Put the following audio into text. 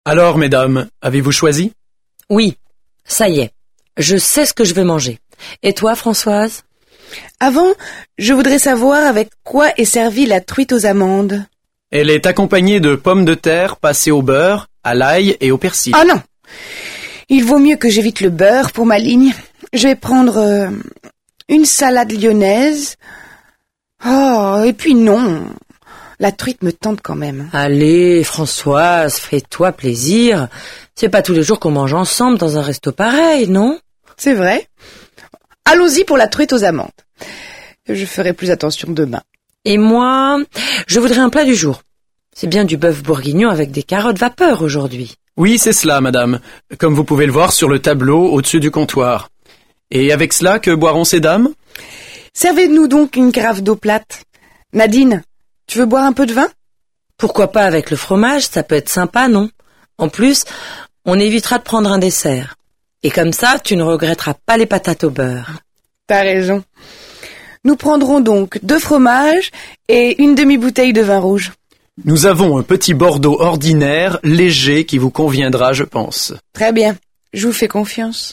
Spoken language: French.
Alors, mesdames, avez-vous choisi? Oui, ça y est. Je sais ce que je veux manger. Et toi, Françoise? Avant, je voudrais savoir avec quoi est servie la truite aux amandes. Elle est accompagnée de pommes de terre passées au beurre, à l'ail et au persil. Ah non! Il vaut mieux que j'évite le beurre pour ma ligne. Je vais prendre une salade lyonnaise. Oh, et puis non, la truite me tente quand même. Allez, Françoise, fais-toi plaisir. C'est pas tous les jours qu'on mange ensemble dans un resto pareil, non? C'est vrai. Allons-y pour la truite aux amandes. Je ferai plus attention demain. Et moi, je voudrais un plat du jour. C'est bien du bœuf bourguignon avec des carottes vapeur aujourd'hui. Oui, c'est cela, madame, comme vous pouvez le voir sur le tableau au-dessus du comptoir. Et avec cela, que boiront ces dames? Servez-nous donc une carafe d'eau plate. Nadine, tu veux boire un peu de vin? Pourquoi pas avec le fromage, ça peut être sympa, non? En plus, on évitera de prendre un dessert. Et comme ça, tu ne regretteras pas les patates au beurre. T'as raison. Nous prendrons donc 2 fromages et une demi-bouteille de vin rouge. Nous avons un petit Bordeaux ordinaire, léger, qui vous conviendra, je pense. Très bien, je vous fais confiance.